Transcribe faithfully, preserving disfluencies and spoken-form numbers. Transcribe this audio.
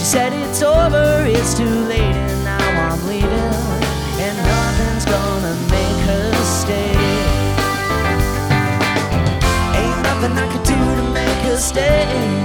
said it's over, it's too late, and now I'm leaving, and nothing's gonna make her stay. Ain't nothing I could do to make her stay.